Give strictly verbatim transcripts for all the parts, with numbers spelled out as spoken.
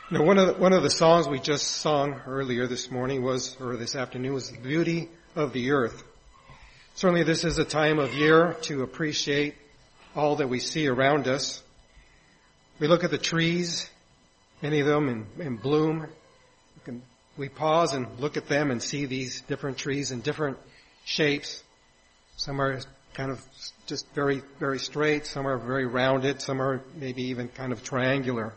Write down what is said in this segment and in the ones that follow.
You know, one of the, one of the songs we just sung earlier this morning was, or this afternoon, was the beauty of the earth. Certainly this is a time of year to appreciate all that we see around us. We look at the trees, many of them in, in bloom. We, can, we pause and look at them and see these different trees in different shapes. Some are kind of just very, very straight. Some are very rounded. Some are maybe even kind of triangular.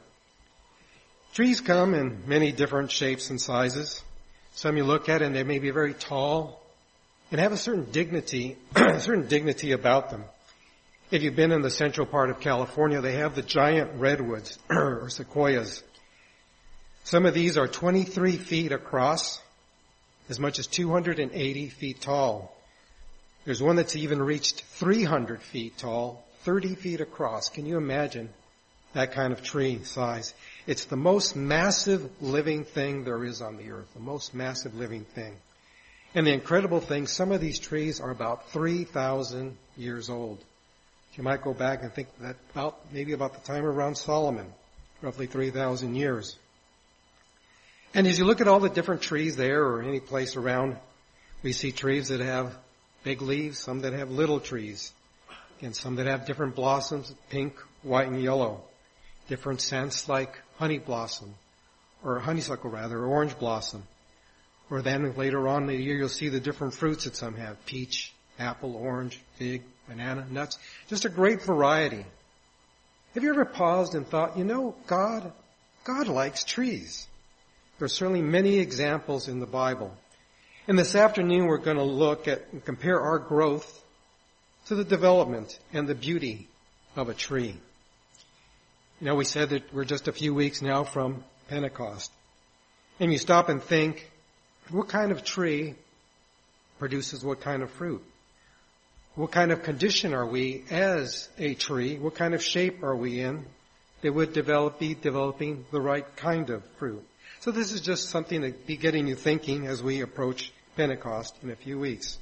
Trees come in many different shapes and sizes. Some you look at and they may be very tall and have a certain dignity, a certain dignity about them. If you've been in the central part of California, they have the giant redwoods or sequoias. Some of these are twenty-three feet across, as much as two hundred eighty feet tall. There's one that's even reached three hundred feet tall, thirty feet across. Can you imagine that kind of tree size? It's the most massive living thing there is on the earth, the most massive living thing. And the incredible thing, some of these trees are about three thousand years old. You might go back and think that about, maybe about the time around Solomon, roughly three thousand years. And as you look at all the different trees there or any place around, we see trees that have big leaves, some that have little trees, and some that have different blossoms, pink, white, and yellow. Different scents like honey blossom, or honeysuckle rather, or orange blossom. Or then later on in the year you'll see the different fruits that some have, peach, apple, orange, fig, banana, nuts. Just a great variety. Have you ever paused and thought, you know, God, God likes trees. There are certainly many examples in the Bible. And this afternoon we're going to look at and compare our growth to the development and the beauty of a tree. You know, we said that we're just a few weeks now from Pentecost. And you stop and think, what kind of tree produces what kind of fruit? What kind of condition are we as a tree? What kind of shape are we in that would develop, be developing the right kind of fruit? So this is just something to be getting you thinking as we approach Pentecost in a few weeks.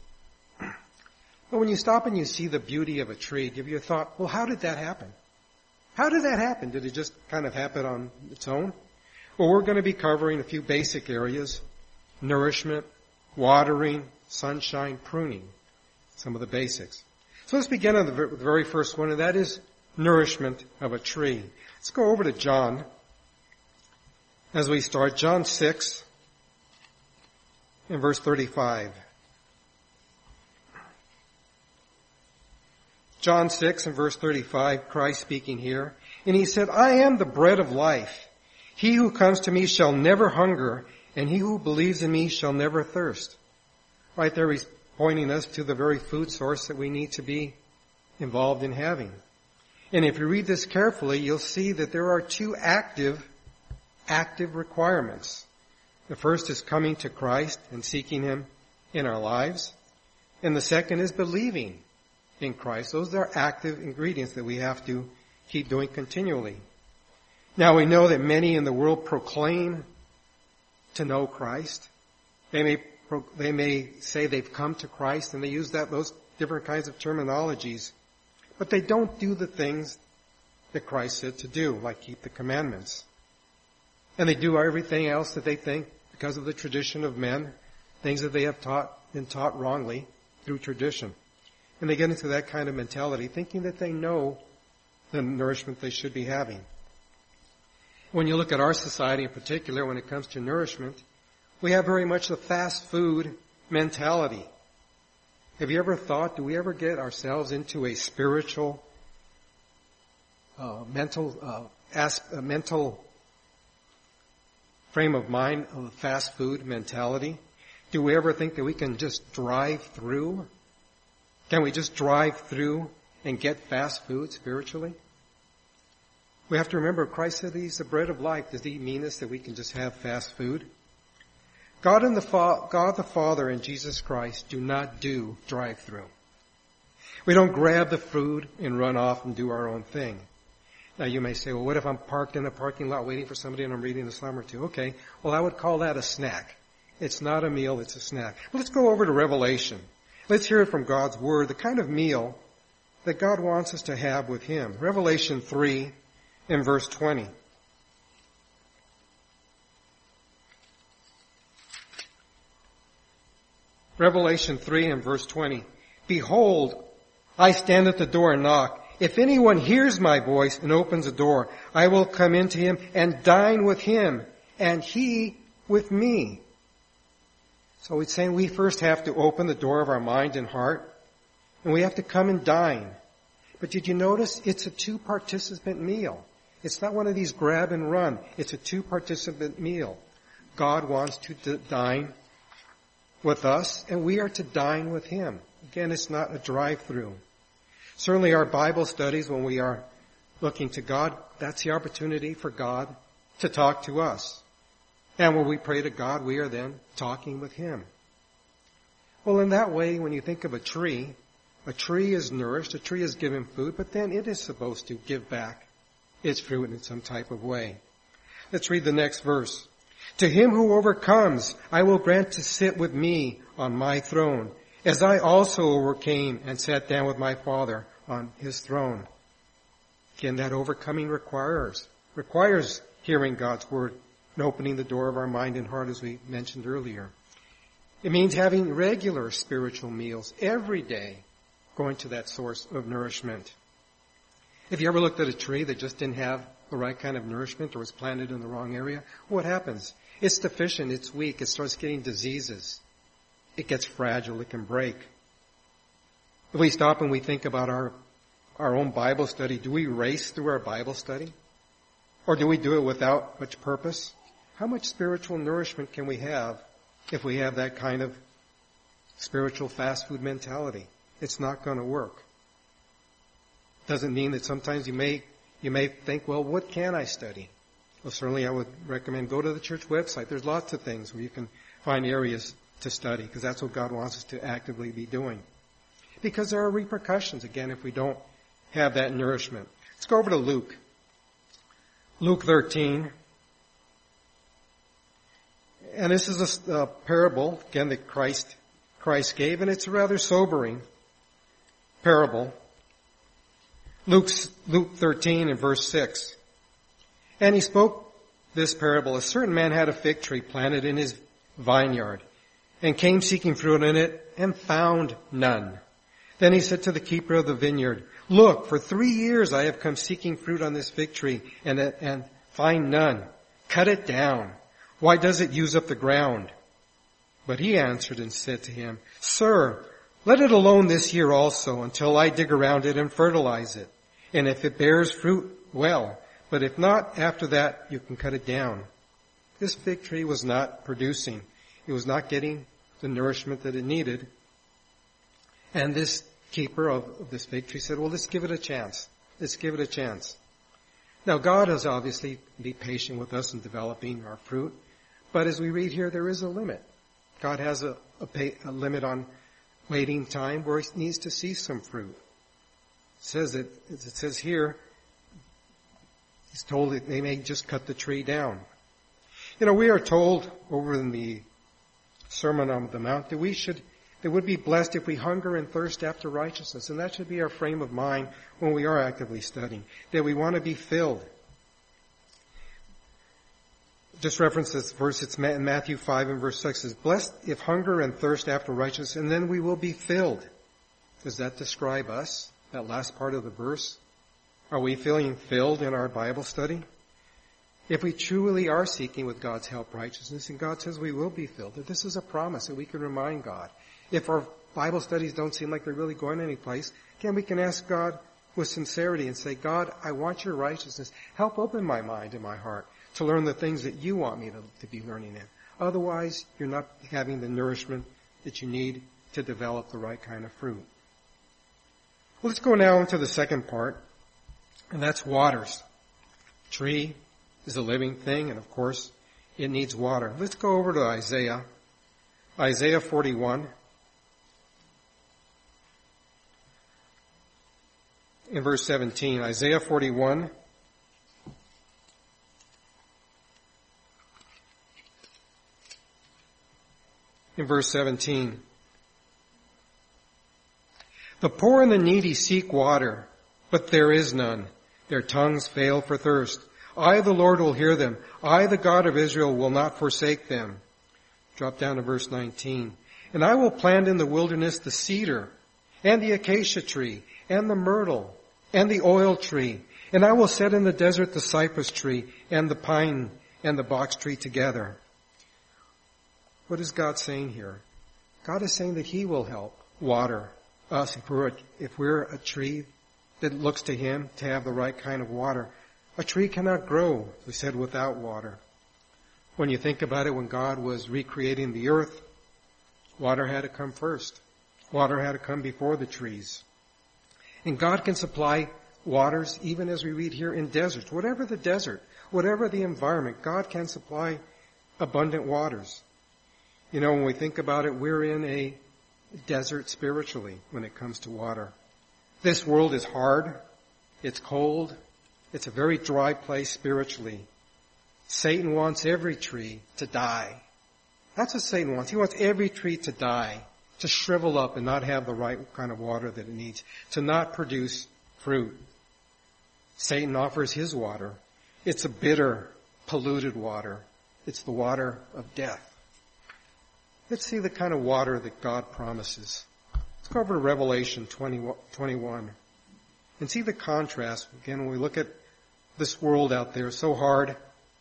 But when you stop and you see the beauty of a tree, give you a thought, well, how did that happen? How did that happen? Did it just kind of happen on its own? Well, we're going to be covering a few basic areas: nourishment, watering, sunshine, pruning, some of the basics. So let's begin on the very first one, and that is nourishment of a tree. Let's go over to John as we start. John six and verse thirty-five. John six and verse thirty-five, Christ speaking here. And he said, I am the bread of life. He who comes to me shall never hunger, and he who believes in me shall never thirst. Right there he's pointing us to the very food source that we need to be involved in having. And if you read this carefully, you'll see that there are two active, active requirements. The first is coming to Christ and seeking him in our lives. And the second is believing in Christ. Those are active ingredients that we have to keep doing continually. Now we know that many in the world proclaim to know Christ. They may they may say they've come to Christ, and they use that those different kinds of terminologies, but they don't do the things that Christ said to do, like keep the commandments. And they do everything else that they think, because of the tradition of men, things that they have taught been taught wrongly through tradition. And they get into that kind of mentality, thinking that they know the nourishment they should be having. When you look at our society in particular, when it comes to nourishment, we have very much the fast food mentality. Have you ever thought, do we ever get ourselves into a spiritual, uh, mental, uh, asp- uh, mental frame of mind of fast food mentality? Do we ever think that we can just drive through? Can we just drive through and get fast food spiritually? We have to remember, Christ said he's the bread of life. Does he mean this, that we can just have fast food? God and the Fa- God the Father and Jesus Christ do not do drive-through. We don't grab the food and run off and do our own thing. Now you may say, well, what if I'm parked in a parking lot waiting for somebody and I'm reading a psalm or two? Okay, well I would call that a snack. It's not a meal, it's a snack. But let's go over to Revelation. Let's hear it from God's Word, the kind of meal that God wants us to have with him. Revelation three and verse twenty. Revelation three and verse twenty. Behold, I stand at the door and knock. If anyone hears my voice and opens the door, I will come into him and dine with him, and he with me. So it's saying we first have to open the door of our mind and heart, and we have to come and dine. But did you notice it's a two-participant meal? It's not one of these grab and run. It's a two-participant meal. God wants to d- dine with us, and we are to dine with him. Again, it's not a drive-through. Certainly our Bible studies, when we are looking to God, that's the opportunity for God to talk to us. And when we pray to God, we are then talking with him. Well, in that way, when you think of a tree, a tree is nourished, a tree is given food, but then it is supposed to give back its fruit in some type of way. Let's read the next verse. To him who overcomes, I will grant to sit with me on my throne, as I also overcame and sat down with my Father on his throne. Again, that overcoming requires, requires hearing God's word and opening the door of our mind and heart, as we mentioned earlier. It means having regular spiritual meals every day, going to that source of nourishment. If you ever looked at a tree that just didn't have the right kind of nourishment or was planted in the wrong area, what happens? It's deficient, it's weak, it starts getting diseases. It gets fragile, it can break. If we stop and we think about our, our own Bible study, do we race through our Bible study? Or do we do it without much purpose? How much spiritual nourishment can we have if we have that kind of spiritual fast food mentality? It's not going to work. Doesn't mean that sometimes you may you may think, well, what can I study? Well, certainly I would recommend go to the church website. There's lots of things where you can find areas to study, because that's what God wants us to actively be doing. Because there are repercussions, again, if we don't have that nourishment. Let's go over to Luke. Luke thirteen. And this is a, a parable, again, that Christ, Christ gave, and it's a rather sobering parable. Luke's, Luke thirteen and verse six. And he spoke this parable. A certain man had a fig tree planted in his vineyard, and came seeking fruit in it, and found none. Then he said to the keeper of the vineyard, Look, for three years I have come seeking fruit on this fig tree, and, and find none. Cut it down. Why does it use up the ground? But he answered and said to him, Sir, let it alone this year also, until I dig around it and fertilize it. And if it bears fruit, well. But if not, after that, you can cut it down. This fig tree was not producing. It was not getting the nourishment that it needed. And this keeper of, of this fig tree said, well, let's give it a chance. Let's give it a chance. Now, God has obviously been patient with us in developing our fruit. But as we read here, there is a limit. God has a, a, pay, a limit on waiting time where he needs to see some fruit. It says that, it says here, he's told that they may just cut the tree down. You know, we are told over in the Sermon on the Mount that we should, that would be blessed if we hunger and thirst after righteousness. And that should be our frame of mind when we are actively studying, that we want to be filled. Just reference this verse, it's in Matthew five and verse six, says, blessed if hunger and thirst after righteousness, and then we will be filled. Does that describe us, that last part of the verse? Are we feeling filled in our Bible study? If we truly are seeking with God's help righteousness, and God says we will be filled, that this is a promise that we can remind God. If our Bible studies don't seem like they're really going any place, again, we can ask God with sincerity and say, God, I want your righteousness. Help open my mind and my heart to learn the things that you want me to, to be learning in. Otherwise, you're not having the nourishment that you need to develop the right kind of fruit. Well, let's go now into the second part, and that's waters. Tree is a living thing, and of course, it needs water. Let's go over to Isaiah. Isaiah forty-one. In verse seventeen, Isaiah forty-one. In verse seventeen. The poor and the needy seek water, but there is none. Their tongues fail for thirst. I, the Lord, will hear them. I, the God of Israel, will not forsake them. Drop down to verse nineteen. And I will plant in the wilderness the cedar, and the acacia tree, and the myrtle, and the oil tree. And I will set in the desert the cypress tree, and the pine, and the box tree together. What is God saying here? God is saying that He will help water us if we're a, if we're a tree that looks to Him to have the right kind of water. A tree cannot grow, we said, without water. When you think about it, when God was recreating the earth, water had to come first. Water had to come before the trees. And God can supply waters even as we read here in deserts. Whatever the desert, whatever the environment, God can supply abundant waters. You know, when we think about it, we're in a desert spiritually when it comes to water. This world is hard. It's cold. It's a very dry place spiritually. Satan wants every tree to die. That's what Satan wants. He wants every tree to die, to shrivel up and not have the right kind of water that it needs, to not produce fruit. Satan offers his water. It's a bitter, polluted water. It's the water of death. Let's see the kind of water that God promises. Let's go over to Revelation twenty-one and see the contrast. Again, when we look at this world out there, so hard,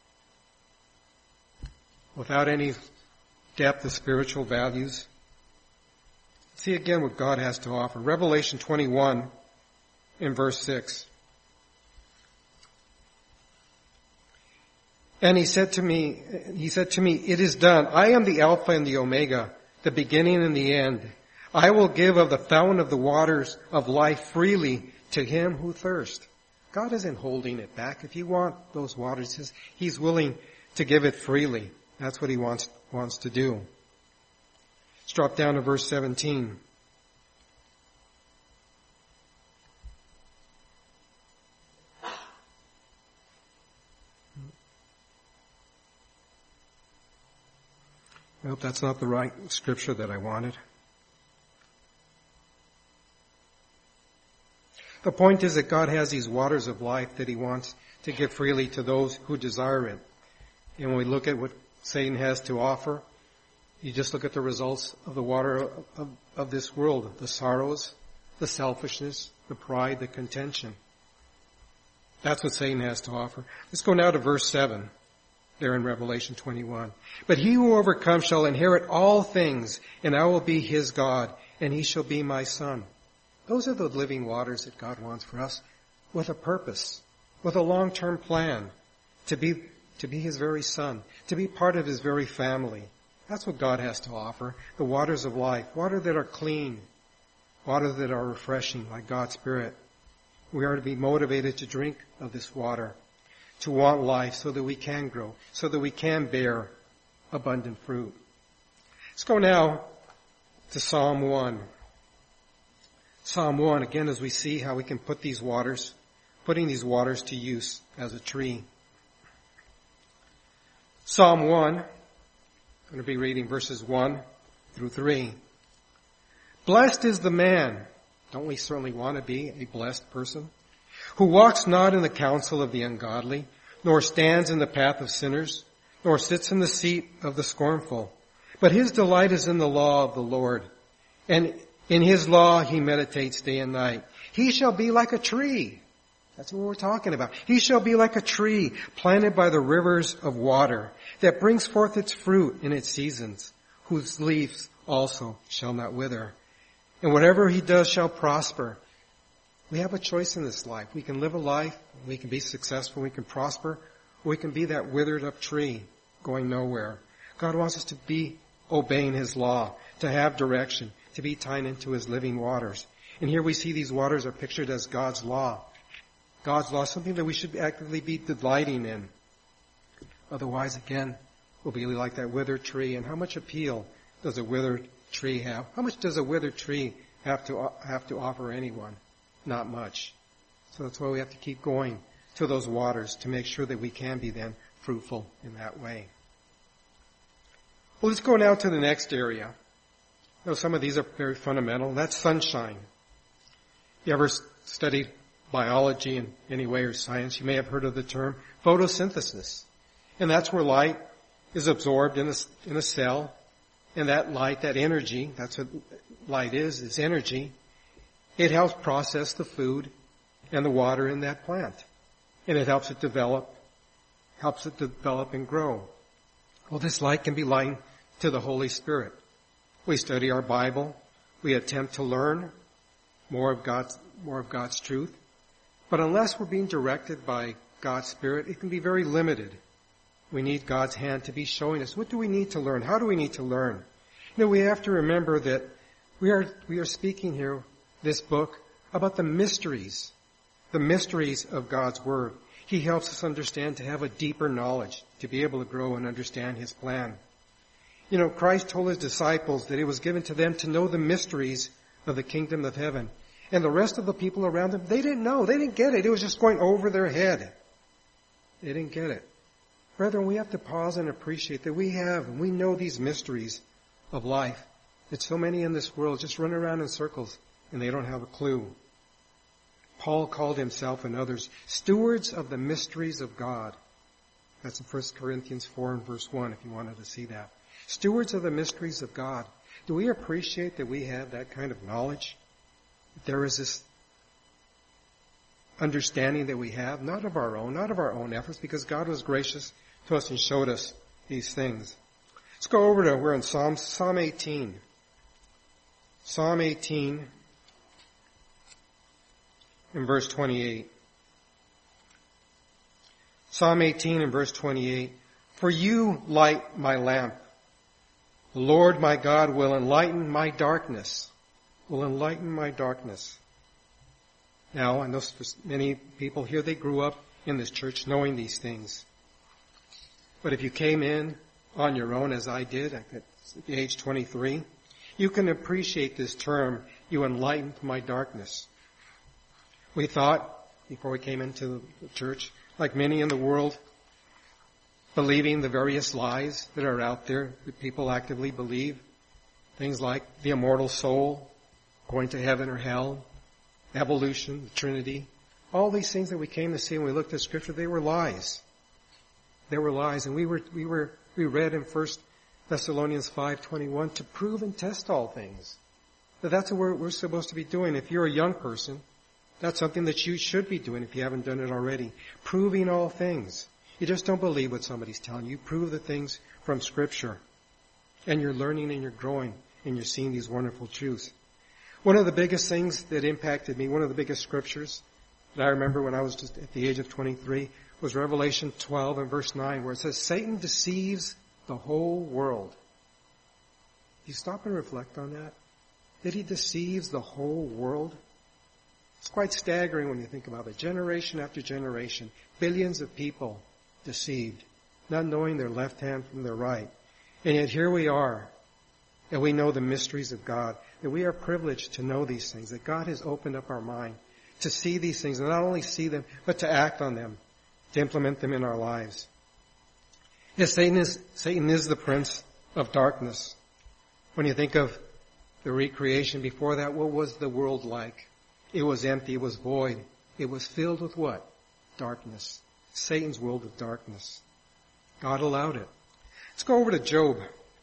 without any depth of spiritual values. See again what God has to offer. Revelation twenty-one in verse six. And he said to me, he said to me, it is done. I am the Alpha and the Omega, the beginning and the end. I will give of the fountain of the waters of life freely to him who thirsts. God isn't holding it back. If you want those waters, He's willing to give it freely. That's what He wants, wants to do. Let's drop down to verse seventeen. I hope that's not the right scripture that I wanted. The point is that God has these waters of life that He wants to give freely to those who desire it. And when we look at what Satan has to offer, you just look at the results of the water of, of, of this world, the sorrows, the selfishness, the pride, the contention. That's what Satan has to offer. Let's go now to verse seven. There in Revelation twenty-one. But he who overcomes shall inherit all things, and I will be his God, and he shall be my son. Those are the living waters that God wants for us, with a purpose, with a long-term plan, to be, to be his very son, to be part of his very family. That's what God has to offer. The waters of life, water that are clean, water that are refreshing, like God's Spirit. We are to be motivated to drink of this water, to want life so that we can grow, so that we can bear abundant fruit. Let's go now to Psalm one. Psalm one, again, as we see how we can put these waters, putting these waters to use as a tree. Psalm one, I'm going to be reading verses one through three. Blessed is the man, don't we certainly want to be a blessed person, who walks not in the counsel of the ungodly, nor stands in the path of sinners, nor sits in the seat of the scornful. But his delight is in the law of the Lord, and in his law he meditates day and night. He shall be like a tree. That's what we're talking about. He shall be like a tree planted by the rivers of water, that brings forth its fruit in its seasons, whose leaves also shall not wither. And whatever he does shall prosper. We have a choice in this life. We can live a life, we can be successful, we can prosper, or we can be that withered up tree going nowhere. God wants us to be obeying His law, to have direction, to be tied into His living waters. And here we see these waters are pictured as God's law. God's law, something that we should actively be delighting in. Otherwise, again, we'll be like that withered tree. And how much appeal does a withered tree have? How much does a withered tree have to have to offer anyone? Not much. So that's why we have to keep going to those waters to make sure that we can be then fruitful in that way. Well, let's go now to the next area. Now, some of these are very fundamental. That's sunshine. You ever studied biology in any way or science, you may have heard of the term photosynthesis. And that's where light is absorbed in a, in a cell And that light, that energy, that's what light is, is energy. It helps process the food and the water in that plant. And it helps it develop, helps it develop and grow. Well, this light can be likened to the Holy Spirit. We study our Bible. We attempt to learn more of God's, more of God's truth. But unless we're being directed by God's Spirit, it can be very limited. We need God's hand to be showing us, what do we need to learn? How do we need to learn? You know, we have to remember that we are, we are speaking here, this book, about the mysteries, the mysteries of God's Word. He helps us understand to have a deeper knowledge, to be able to grow and understand His plan. You know, Christ told His disciples that it was given to them to know the mysteries of the kingdom of heaven. And the rest of the people around them, they didn't know. They didn't get it. It was just going over their head. They didn't get it. Brethren, we have to pause and appreciate that we have and we know these mysteries of life. That so many in this world just run around in circles and they don't have a clue. Paul called himself and others stewards of the mysteries of God. That's in First Corinthians four and verse one if you wanted to see that. Stewards of the mysteries of God. Do we appreciate that we have that kind of knowledge? That there is this understanding that we have, not of our own, not of our own efforts, because God was gracious to us and showed us these things. Let's go over to, we're in Psalm, Psalm eighteen. Psalm eighteen in verse twenty-eight. Psalm eighteen in verse twenty-eight. For you light my lamp. The Lord my God will enlighten my darkness. Will enlighten my darkness. Now, I know many people here, they grew up in this church knowing these things. But if you came in on your own, as I did at the age twenty-three, you can appreciate this term, you enlightened my darkness. We thought, before we came into the church, like many in the world, believing the various lies that are out there that people actively believe, things like the immortal soul, going to heaven or hell, evolution, the Trinity, all these things that we came to see when we looked at Scripture, they were lies. They were lies, and we were we were we read in First Thessalonians five twenty-one to prove and test all things. But that's what we're, we're supposed to be doing. If you're a young person, that's something that you should be doing if you haven't done it already. Proving all things. You just don't believe what somebody's telling you. You prove the things from Scripture. And you're learning and you're growing and you're seeing these wonderful truths. One of the biggest things that impacted me, one of the biggest scriptures that I remember when I was just at the age of twenty-three was Revelation twelve and verse nine, where it says, Satan deceives the whole world. You stop and reflect on that? That he deceives the whole world? It's quite staggering when you think about it. Generation after generation, billions of people deceived, not knowing their left hand from their right. And yet here we are, and we know the mysteries of God, that we are privileged to know these things, that God has opened up our mind to see these things, and not only see them, but to act on them, to implement them in our lives. Yes, Satan is, Satan is the prince of darkness. When you think of the recreation before that, what was the world like? It was empty, it was void. It was filled with what? Darkness. Satan's world of darkness. God allowed it. Let's go over to Job.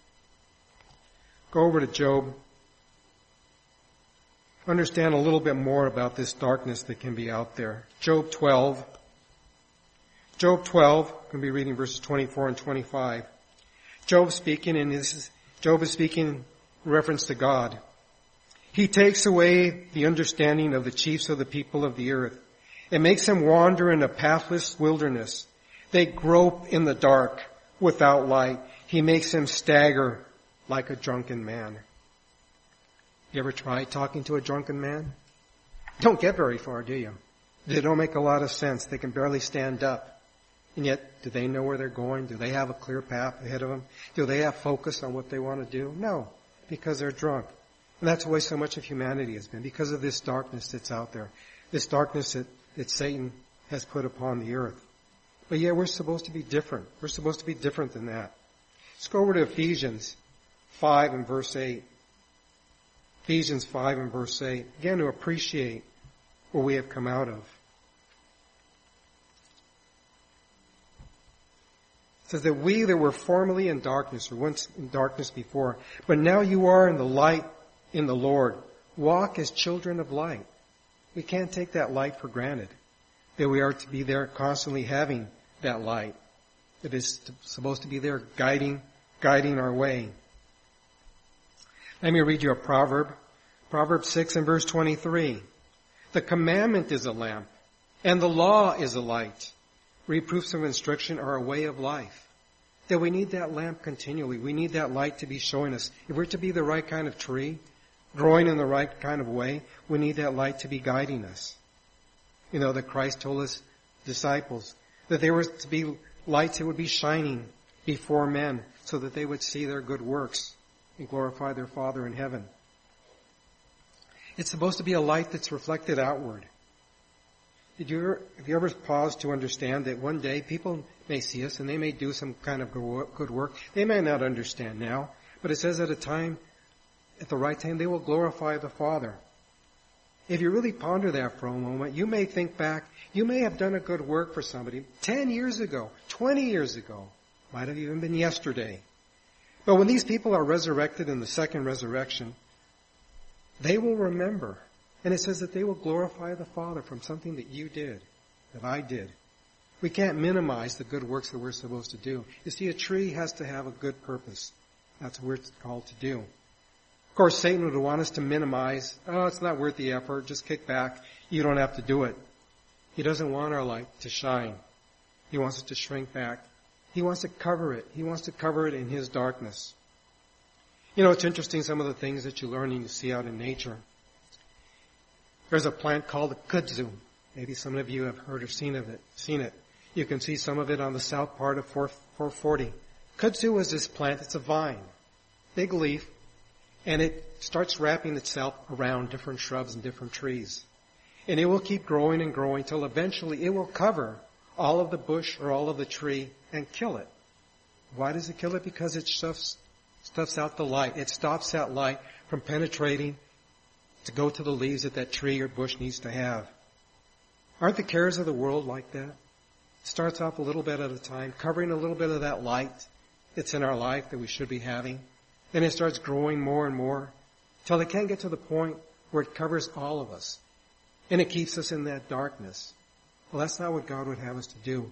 Go over to Job. Understand a little bit more about this darkness that can be out there. Job twelve. Job twelve, I'm going to be reading verses twenty-four and twenty-five. Job speaking, and this is, Job is speaking in reference to God. He takes away the understanding of the chiefs of the people of the earth. It makes them wander in a pathless wilderness. They grope in the dark without light. He makes them stagger like a drunken man. You ever tried talking to a drunken man? Don't get very far, do you? They don't make a lot of sense. They can barely stand up. And yet, do they know where they're going? Do they have a clear path ahead of them? Do they have focus on what they want to do? No, because they're drunk. And that's the way so much of humanity has been, because of this darkness that's out there. This darkness that, that Satan has put upon the earth. But yeah, we're supposed to be different. We're supposed to be different than that. Let's go over to Ephesians five and verse eight. Ephesians five and verse eight. Again, to appreciate where we have come out of. It says that we that were formerly in darkness, or once in darkness before, but now you are in the light in the Lord. Walk as children of light. We can't take that light for granted. That we are to be there constantly having that light. It is supposed to be there guiding, guiding our way. Let me read you a proverb. Proverbs six and verse twenty-three. The commandment is a lamp, and the law is a light. Reproofs of instruction are a way of life. That we need that lamp continually. We need that light to be showing us. If we're to be the right kind of tree, growing in the right kind of way, we need that light to be guiding us. You know, that Christ told his disciples that they were to be lights that would be shining before men so that they would see their good works and glorify their Father in heaven. It's supposed to be a light that's reflected outward. Did you ever, have you ever paused to understand that one day people may see us and they may do some kind of good work? They may not understand now, but it says at a time, at the right time, they will glorify the Father. If you really ponder that for a moment, you may think back, you may have done a good work for somebody ten years ago, twenty years ago, might have even been yesterday. But when these people are resurrected in the second resurrection, they will remember. And it says that they will glorify the Father from something that you did, that I did. We can't minimize the good works that we're supposed to do. You see, a tree has to have a good purpose. That's what we're called to do. Of course, Satan would want us to minimize, oh, it's not worth the effort, just kick back, you don't have to do it. He doesn't want our light to shine. He wants it to shrink back. He wants to cover it. He wants to cover it in his darkness. You know, it's interesting, some of the things that you learn and you see out in nature. There's a plant called the kudzu. Maybe some of you have heard or seen of it. Seen it. You can see some of it on the south part of four forty. Kudzu is this plant. It's a vine, big leaf, and it starts wrapping itself around different shrubs and different trees. And it will keep growing and growing till eventually it will cover all of the bush or all of the tree and kill it. Why does it kill it? Because it stuffs, stuffs out the light. It stops that light from penetrating to go to the leaves that that tree or bush needs to have. Aren't the cares of the world like that? It starts off a little bit at a time, covering a little bit of that light that's in our life that we should be having. Then it starts growing more and more till it can't get to the point where it covers all of us. And it keeps us in that darkness. Well, that's not what God would have us to do.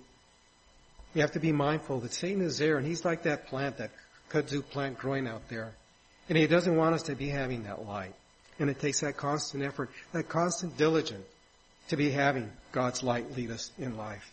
We have to be mindful that Satan is there, and he's like that plant, that kudzu plant growing out there. And he doesn't want us to be having that light. And it takes that constant effort, that constant diligence to be having God's light lead us in life.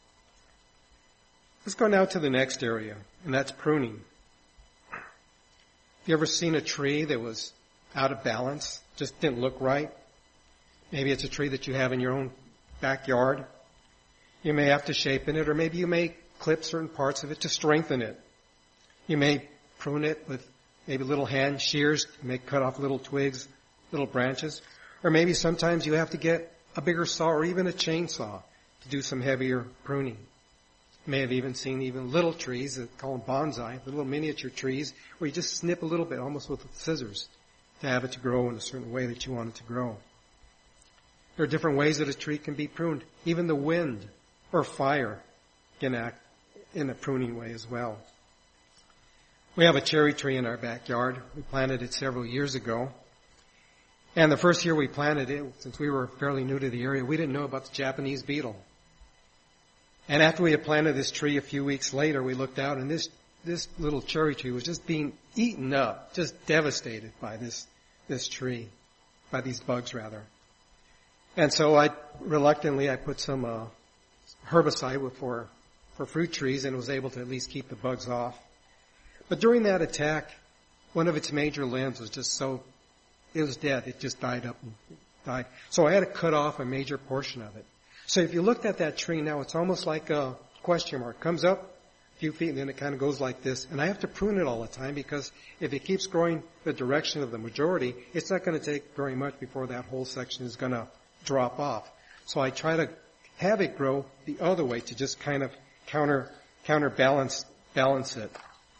Let's go now to the next area, and that's pruning. Have you ever seen a tree that was out of balance, just didn't look right? Maybe it's a tree that you have in your own backyard. You may have to shape it, or maybe you may clip certain parts of it to strengthen it. You may prune it with maybe little hand shears. You may cut off little twigs, little branches. Or maybe sometimes you have to get a bigger saw or even a chainsaw to do some heavier pruning. You may have even seen even little trees, they call them bonsai, little miniature trees, where you just snip a little bit, almost with scissors, to have it to grow in a certain way that you want it to grow. There are different ways that a tree can be pruned. Even the wind or fire can act in a pruning way as well. We have a cherry tree in our backyard. We planted it several years ago. And the first year we planted it, since we were fairly new to the area, we didn't know about the Japanese beetle. And after we had planted this tree a few weeks later, we looked out and this, this little cherry tree was just being eaten up, just devastated by this, this tree, by these bugs rather. And so I, reluctantly, I put some, uh, herbicide for, for fruit trees and was able to at least keep the bugs off. But during that attack, one of its major limbs was just so, it was dead. It just died up and died. So I had to cut off a major portion of it. So if you looked at that tree now, it's almost like a question mark. It comes up a few feet and then it kind of goes like this. And I have to prune it all the time because if it keeps growing the direction of the majority, it's not going to take very much before that whole section is going to drop off. So I try to have it grow the other way to just kind of counter, counterbalance, balance it.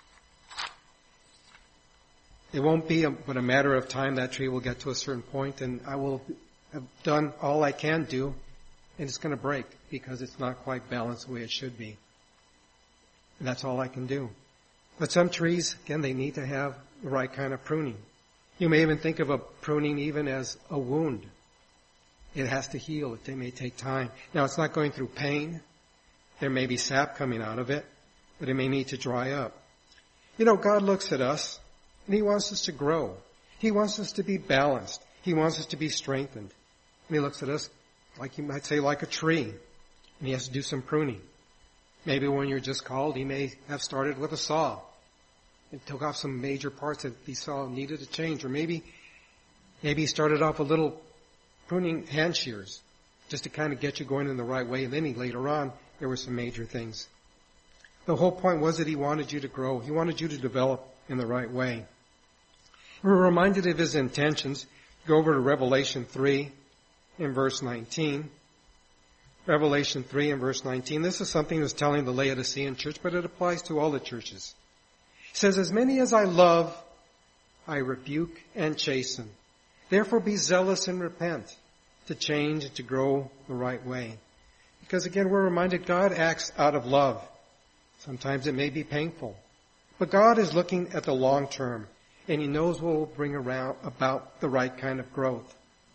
It won't be a, but a matter of time that tree will get to a certain point and I will have done all I can do and it's going to break because it's not quite balanced the way it should be. And that's all I can do. But some trees, again, they need to have the right kind of pruning. You may even think of a pruning even as a wound. It has to heal. It may take time. Now, it's not going through pain. There may be sap coming out of it, but it may need to dry up. You know, God looks at us, and He wants us to grow. He wants us to be balanced. He wants us to be strengthened. And He looks at us, like you might say, like a tree. And He has to do some pruning. Maybe when you're just called, He may have started with a saw and took off some major parts that He saw needed to change. Or maybe, maybe He started off a little pruning hand shears just to kind of get you going in the right way. And then He later on, there were some major things. The whole point was that He wanted you to grow. He wanted you to develop in the right way. We're reminded of His intentions. Go over to Revelation three in verse nineteen. Revelation three and verse nineteen. This is something He was telling the Laodicean church, but it applies to all the churches. He says, as many as I love, I rebuke and chasten. Therefore be zealous and repent, to change and to grow the right way. Because again, we're reminded God acts out of love. Sometimes it may be painful. But God is looking at the long term, and He knows what will bring around about the right kind of growth.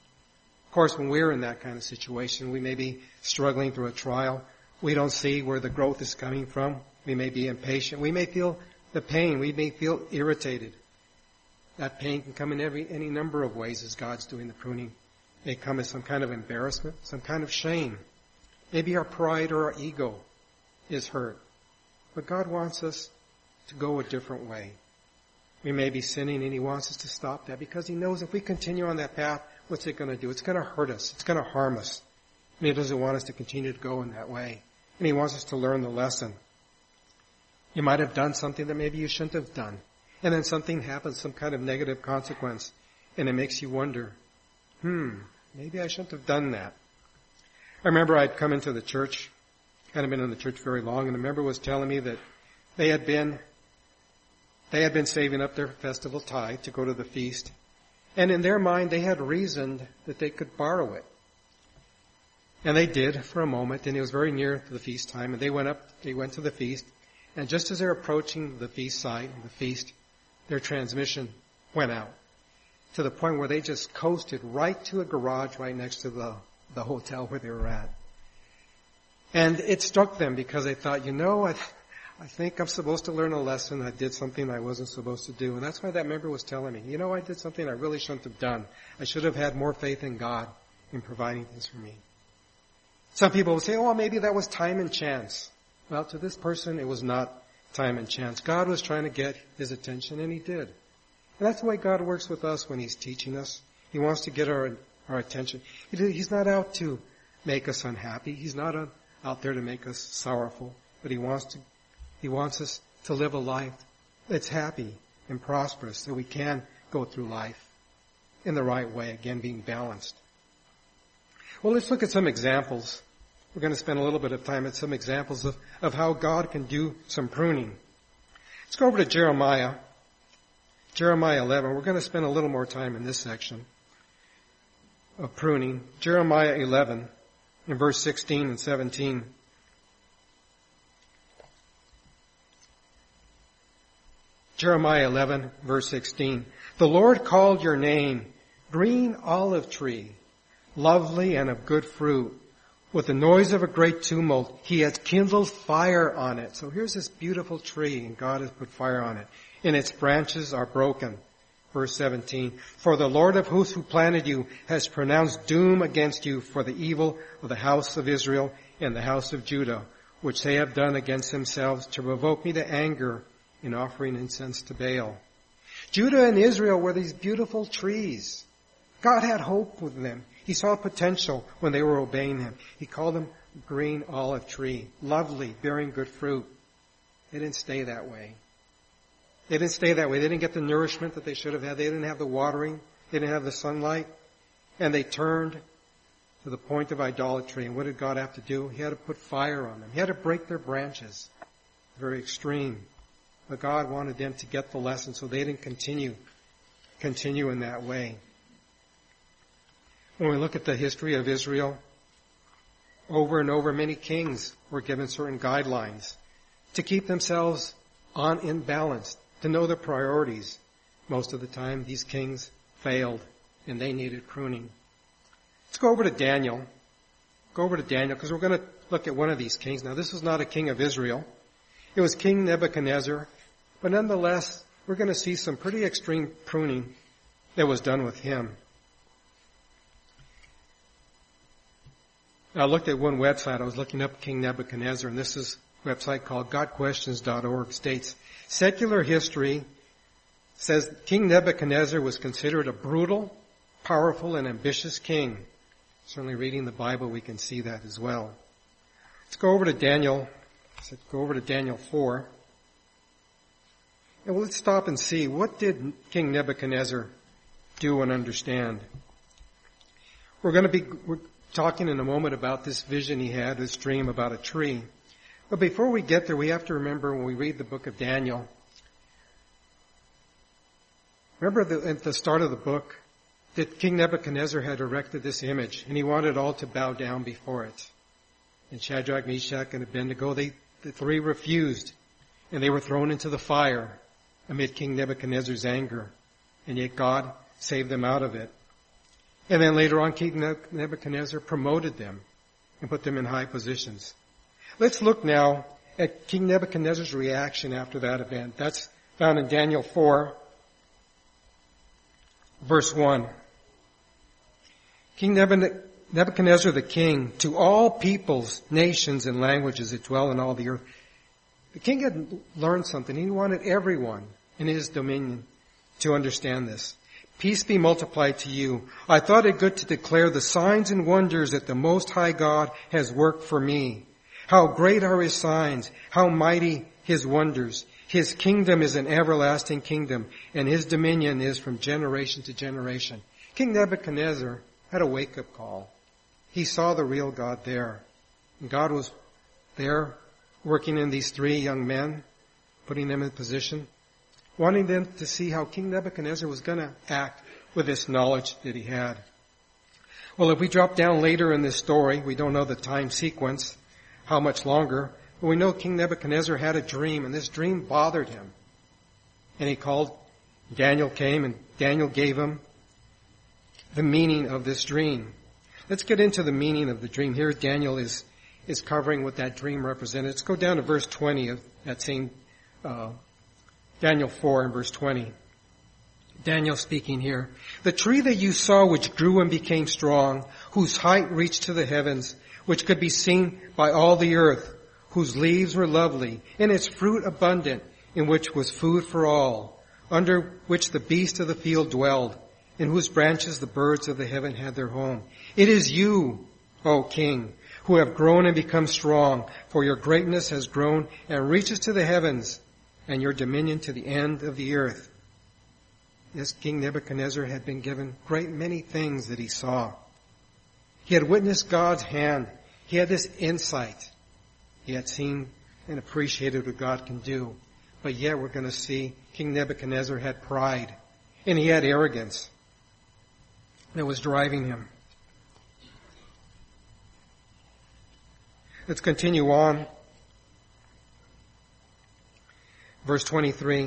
Of course, when we're in that kind of situation, we may be struggling through a trial. We don't see where the growth is coming from. We may be impatient. We may feel the pain. We may feel irritated. That pain can come in every any number of ways as God's doing the pruning. It may come as some kind of embarrassment, some kind of shame. Maybe our pride or our ego is hurt. But God wants us to go a different way. We may be sinning, and He wants us to stop that because He knows if we continue on that path, what's it going to do? It's going to hurt us. It's going to harm us. And He doesn't want us to continue to go in that way. And He wants us to learn the lesson. You might have done something that maybe you shouldn't have done. And then something happens, some kind of negative consequence. And it makes you wonder, hmm, maybe I shouldn't have done that. I remember I'd come into the church, hadn't been in the church very long, and the member was telling me that they had been They had been saving up their festival tithe to go to the feast. And in their mind, they had reasoned that they could borrow it. And they did for a moment, and it was very near to the feast time. And they went up, they went to the feast. And just as they're approaching the feast site, the feast, their transmission went out to the point where they just coasted right to a garage right next to the, the hotel where they were at. And it struck them because they thought, you know, I, I think I'm supposed to learn a lesson. I did something I wasn't supposed to do. And that's why that member was telling me, you know, I did something I really shouldn't have done. I should have had more faith in God in providing things for me. Some people will say, oh, well, maybe that was time and chance. Well, to this person, it was not time and chance. God was trying to get his attention, and he did. And that's the way God works with us when he's teaching us. He wants to get our, our attention. He's not out to make us unhappy. He's not out there to make us sorrowful. But he wants to, he wants us to live a life that's happy and prosperous so we can go through life in the right way, again, being balanced. Well, let's look at some examples. We're going to spend a little bit of time at some examples of, of how God can do some pruning. Let's go over to Jeremiah. Jeremiah eleven. We're going to spend a little more time in this section of pruning. Jeremiah eleven in verse sixteen and seventeen. Jeremiah eleven, verse sixteen. The Lord called your name green olive tree, lovely and of good fruit. With the noise of a great tumult, he has kindled fire on it. So here's this beautiful tree, and God has put fire on it. And its branches are broken. Verse seventeen. For the Lord of hosts who planted you has pronounced doom against you for the evil of the house of Israel and the house of Judah, which they have done against themselves to provoke me to anger in offering incense to Baal. Judah and Israel were these beautiful trees. God had hope with them. He saw potential when they were obeying him. He called them green olive tree, lovely, bearing good fruit. They didn't stay that way. They didn't stay that way. They didn't get the nourishment that they should have had. They didn't have the watering. They didn't have the sunlight. And they turned to the point of idolatry. And what did God have to do? He had to put fire on them. He had to break their branches. Very extreme. But God wanted them to get the lesson so they didn't continue, continue in that way. When we look at the history of Israel, over and over many kings were given certain guidelines to keep themselves on in balance, to know their priorities. Most of the time, these kings failed, and they needed pruning. Let's go over to Daniel. Go over to Daniel, because we're going to look at one of these kings. Now, this was not a king of Israel. It was King Nebuchadnezzar. But nonetheless, we're going to see some pretty extreme pruning that was done with him. I looked at one website. I was looking up King Nebuchadnezzar, and this is a website called got questions dot org. States, secular history says King Nebuchadnezzar was considered a brutal, powerful, and ambitious king. Certainly reading the Bible, we can see that as well. Let's go over to Daniel. Let's go over to Daniel four. And let's stop and see, what did King Nebuchadnezzar do and understand? We're going to be we're talking in a moment about this vision he had, this dream about a tree. But before we get there, we have to remember when we read the book of Daniel. Remember the, at the start of the book that King Nebuchadnezzar had erected this image, and he wanted all to bow down before it. And Shadrach, Meshach, and Abednego, they, the three refused, and they were thrown into the fire amid King Nebuchadnezzar's anger. And yet God saved them out of it. And then later on, King Nebuchadnezzar promoted them and put them in high positions. Let's look now at King Nebuchadnezzar's reaction after that event. That's found in Daniel four, verse one. King Nebuchadnezzar the king, to all peoples, nations, and languages that dwell in all the earth. The king had learned something. He wanted everyone in his dominion to understand this. Peace be multiplied to you. I thought it good to declare the signs and wonders that the Most High God has worked for me. How great are his signs, how mighty his wonders. His kingdom is an everlasting kingdom, and his dominion is from generation to generation. King Nebuchadnezzar had a wake-up call. He saw the real God there. And God was there working in these three young men, putting them in position, wanting them to see how King Nebuchadnezzar was going to act with this knowledge that he had. Well, if we drop down later in this story, we don't know the time sequence, how much longer, but we know King Nebuchadnezzar had a dream, and this dream bothered him. And he called, Daniel came, and Daniel gave him the meaning of this dream. Let's get into the meaning of the dream. Here Daniel is, is covering what that dream represented. Let's go down to verse twenty of that same uh, Daniel four and verse twenty. Daniel speaking here. The tree that you saw which grew and became strong, whose height reached to the heavens, which could be seen by all the earth, whose leaves were lovely, and its fruit abundant, in which was food for all, under which the beasts of the field dwelled, in whose branches the birds of the heaven had their home. It is you, O King, who have grown and become strong, for your greatness has grown and reaches to the heavens, and your dominion to the end of the earth. Yes, King Nebuchadnezzar had been given great many things that he saw. He had witnessed God's hand. He had this insight. He had seen and appreciated what God can do. But yet we're going to see King Nebuchadnezzar had pride, and he had arrogance that was driving him. Let's continue on. Verse twenty-three.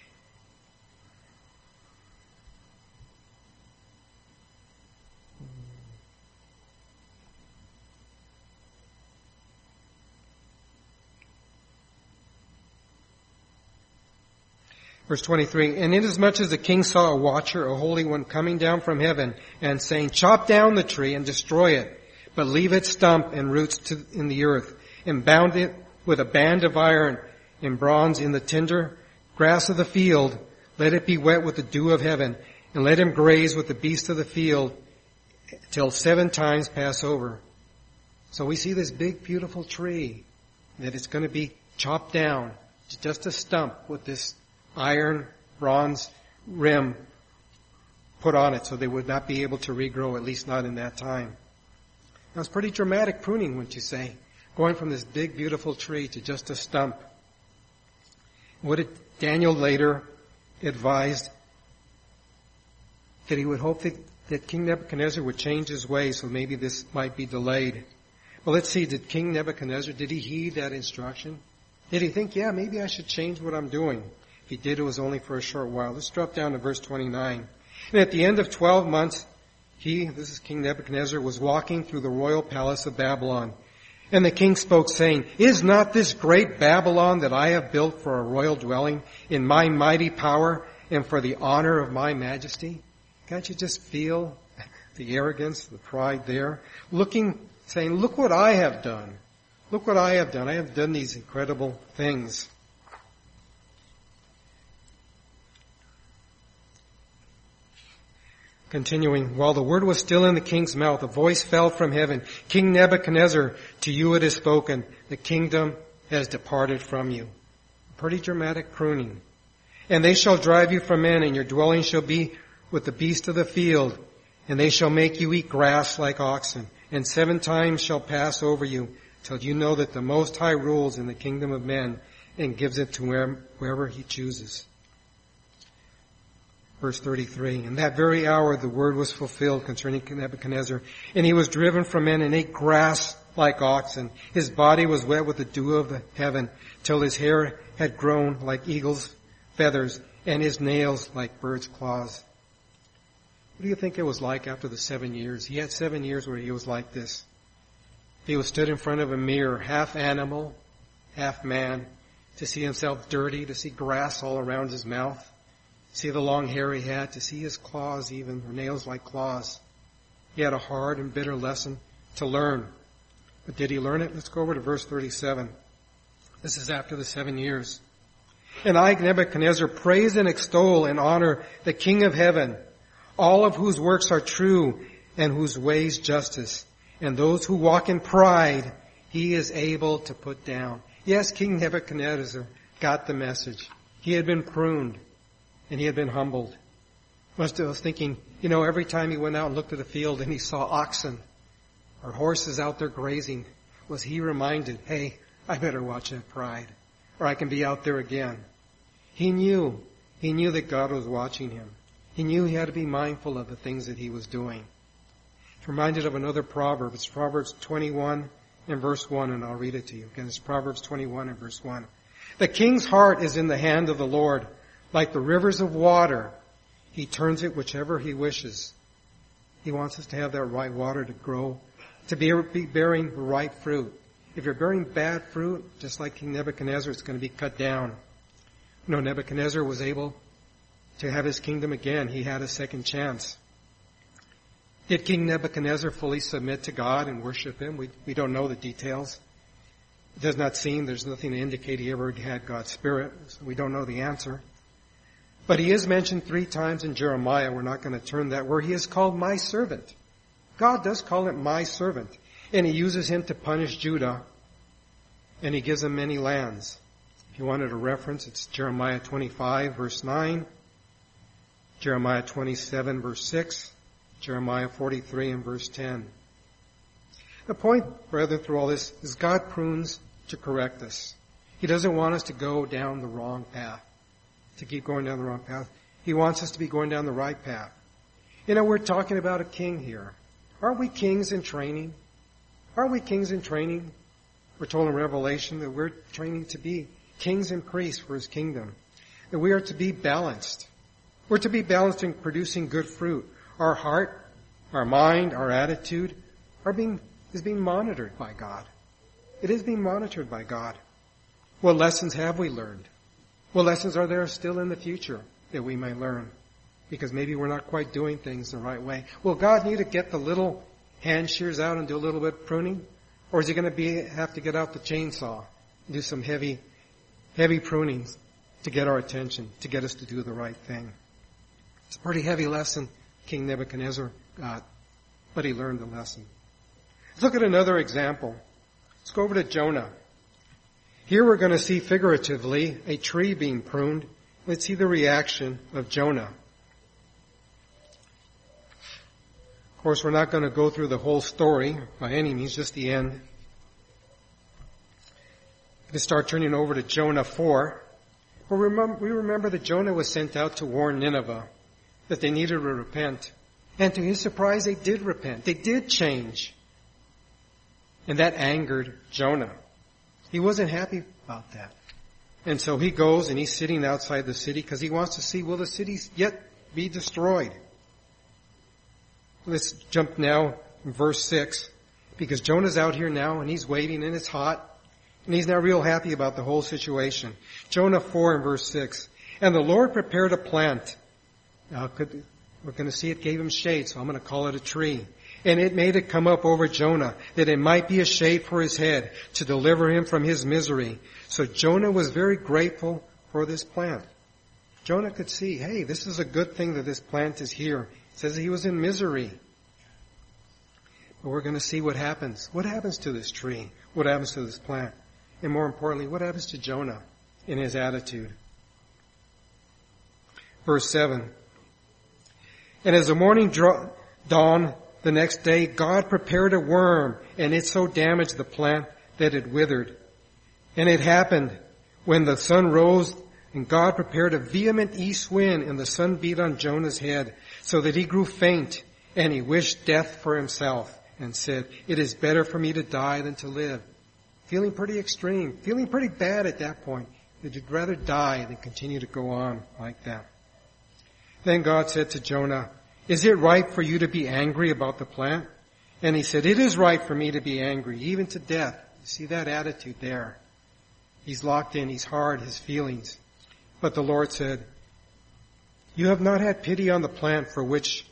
Verse twenty-three, and inasmuch as the king saw a watcher, a holy one, coming down from heaven, and saying, chop down the tree and destroy it, but leave its stump and roots to, in the earth, and bound it with a band of iron and bronze in the tender grass of the field. Let it be wet with the dew of heaven, and let him graze with the beasts of the field till seven times pass over. So we see this big, beautiful tree that it's going to be chopped down to just a stump with this iron, bronze rim put on it so they would not be able to regrow, at least not in that time. Now it's pretty dramatic pruning, wouldn't you say? Going from this big, beautiful tree to just a stump. What did Daniel later advised? That he would hope that, that King Nebuchadnezzar would change his ways, so maybe this might be delayed. Well, let's see, did King Nebuchadnezzar, did he heed that instruction? Did he think, yeah, maybe I should change what I'm doing? If he did, it was only for a short while. Let's drop down to verse twenty-nine. And at the end of twelve months, he, this is King Nebuchadnezzar, was walking through the royal palace of Babylon. And the king spoke, saying, Is not this great Babylon that I have built for a royal dwelling in my mighty power and for the honor of my majesty? Can't you just feel the arrogance, the pride there? Looking, saying, look what I have done. Look what I have done. I have done these incredible things. Continuing, while the word was still in the king's mouth, a voice fell from heaven. King Nebuchadnezzar, to you it is spoken. The kingdom has departed from you. Pretty dramatic crooning. And they shall drive you from men, and your dwelling shall be with the beasts of the field. And they shall make you eat grass like oxen. And seven times shall pass over you, till you know that the Most High rules in the kingdom of men, and gives it to wherever he chooses. Verse thirty-three, in that very hour the word was fulfilled concerning Nebuchadnezzar, and he was driven from men and ate grass like oxen. His body was wet with the dew of the heaven, till his hair had grown like eagle's feathers, and his nails like birds' claws. What do you think it was like after the seven years? He had seven years where he was like this. He was stood in front of a mirror, half animal, half man, to see himself dirty, to see grass all around his mouth, see the long hair he had, to see his claws even, or nails like claws. He had a hard and bitter lesson to learn. But did he learn it? Let's go over to verse thirty-seven. This is after the seven years. And I, Nebuchadnezzar, praise and extol and honor the King of heaven, all of whose works are true and whose ways justice. And those who walk in pride, he is able to put down. Yes, King Nebuchadnezzar got the message. He had been pruned. And he had been humbled. Must have was thinking, you know, every time he went out and looked at the field and he saw oxen or horses out there grazing, was he reminded, hey, I better watch that pride, or I can be out there again. He knew, he knew that God was watching him. He knew he had to be mindful of the things that he was doing. He's reminded of another proverb. It's Proverbs twenty-one and verse one, and I'll read it to you. Again, it's Proverbs twenty-one and verse one. The king's heart is in the hand of the Lord. Like the rivers of water, he turns it whichever he wishes. He wants us to have that right water to grow, to be, be bearing the right fruit. If you're bearing bad fruit, just like King Nebuchadnezzar, it's going to be cut down. You know, Nebuchadnezzar was able to have his kingdom again. He had a second chance. Did King Nebuchadnezzar fully submit to God and worship him? We, we don't know the details. It does not seem, there's nothing to indicate he ever had God's Spirit, so we don't know the answer. But he is mentioned three times in Jeremiah. We're not going to turn that, where he is called my servant. God does call him my servant. And he uses him to punish Judah. And he gives him many lands. If you wanted a reference, it's Jeremiah twenty-five, verse nine. Jeremiah twenty-seven, verse six. Jeremiah forty-three and verse ten. The point, rather, through all this, is God prunes to correct us. He doesn't want us to go down the wrong path. To keep going down the wrong path. He wants us to be going down the right path. You know, we're talking about a king here. Aren't we kings in training? Aren't we kings in training? We're told in Revelation that we're training to be kings and priests for his kingdom. That we are to be balanced. We're to be balanced in producing good fruit. Our heart, our mind, our attitude are being, is being monitored by God. It is being monitored by God. What lessons have we learned? What lessons are there still in the future that we may learn? Because maybe we're not quite doing things the right way. Will God need to get the little hand shears out and do a little bit of pruning? Or is he going to be have to get out the chainsaw and do some heavy, heavy prunings to get our attention, to get us to do the right thing? It's a pretty heavy lesson King Nebuchadnezzar got, but he learned the lesson. Let's look at another example. Let's go over to Jonah. Here we're going to see figuratively a tree being pruned. Let's see the reaction of Jonah. Of course, we're not going to go through the whole story by any means, just the end. Let's start turning over to Jonah four. Well, remember, we remember that Jonah was sent out to warn Nineveh that they needed to repent. And to his surprise, they did repent. They did change. And that angered Jonah. He wasn't happy about that. And so he goes and he's sitting outside the city because he wants to see, will the city yet be destroyed? Let's jump now in verse six, because Jonah's out here now and he's waiting and it's hot and he's not real happy about the whole situation. Jonah four and verse six. And the Lord prepared a plant. Now could, we're going to see it gave him shade, so I'm going to call it a tree. And it made it come up over Jonah, that it might be a shade for his head, to deliver him from his misery. So Jonah was very grateful for this plant. Jonah could see, hey, this is a good thing that this plant is here. It says he was in misery. But we're going to see what happens. What happens to this tree? What happens to this plant? And more importantly, what happens to Jonah in his attitude? Verse seven. And as the morning dawned the next day, God prepared a worm, and it so damaged the plant that it withered. And it happened when the sun rose, and God prepared a vehement east wind, and the sun beat on Jonah's head, so that he grew faint, and he wished death for himself, and said, it is better for me to die than to live. Feeling pretty extreme, feeling pretty bad at that point, that you'd rather die than continue to go on like that. Then God said to Jonah, is it right for you to be angry about the plant? And he said, it is right for me to be angry, even to death. You see that attitude there. He's locked in, he's hard, his feelings. But the Lord said, you have not had pity on the plant for which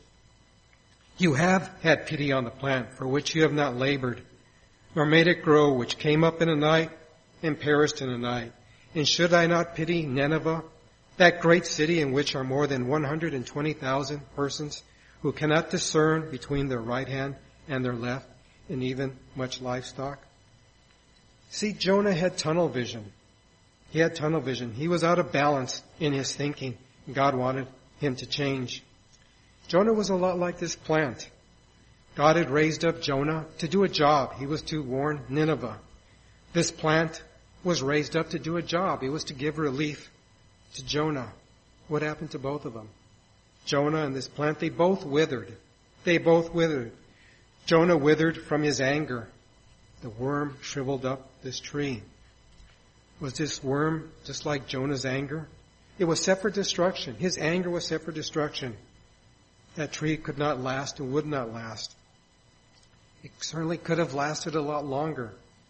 you have had pity on the plant for which you have not labored, nor made it grow, which came up in a night and perished in a night. And should I not pity Nineveh, that great city in which are more than one hundred twenty thousand persons who cannot discern between their right hand and their left, and even much livestock? See, Jonah had tunnel vision. He had tunnel vision. He was out of balance in his thinking. God wanted him to change. Jonah was a lot like this plant. God had raised up Jonah to do a job. He was to warn Nineveh. This plant was raised up to do a job. It was to give relief to Jonah. What happened to both of them? Jonah and this plant, they both withered. They both withered. Jonah withered from his anger. The worm shriveled up this tree. Was this worm just like Jonah's anger? It was set for destruction. His anger was set for destruction. That tree could not last and would not last. It certainly could have lasted a lot longer.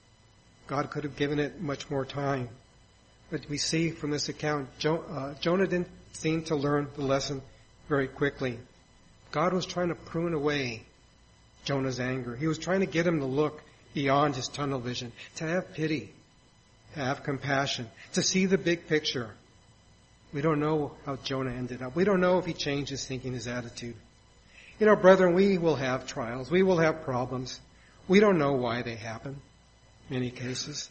God could have given it much more time. But we see from this account, jo- uh, Jonah didn't seem to learn the lesson very quickly. God was trying to prune away Jonah's anger. He was trying to get him to look beyond his tunnel vision, to have pity, to have compassion, to see the big picture. We don't know how Jonah ended up. We don't know if he changed his thinking, his attitude. You know, brethren, we will have trials. We will have problems. We don't know why they happen, in many cases.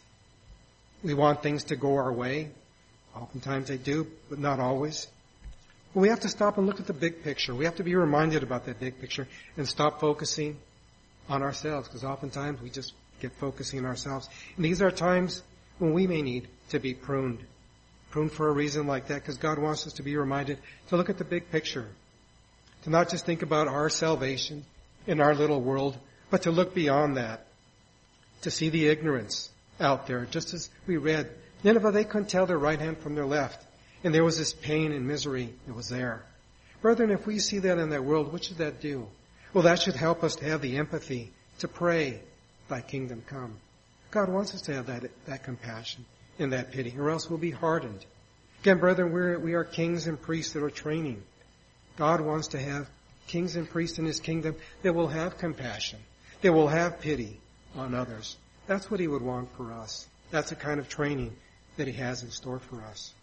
We want things to go our way. Oftentimes they do, but not always. But we have to stop and look at the big picture. We have to be reminded about that big picture and stop focusing on ourselves, because oftentimes we just get focusing on ourselves. And these are times when we may need to be pruned. Pruned for a reason like that, because God wants us to be reminded to look at the big picture. To not just think about our salvation in our little world, but to look beyond that. To see the ignorance out there. Just as we read, Nineveh, they couldn't tell their right hand from their left. And there was this pain and misery that was there. Brethren, if we see that in that world, what should that do? Well, that should help us to have the empathy to pray, thy kingdom come. God wants us to have that, that compassion and that pity, or else we'll be hardened. Again, brethren, we're, we are kings and priests that are training. God wants to have kings and priests in his kingdom that will have compassion, that will have pity on others. That's what he would want for us. That's the kind of training that he has in store for us.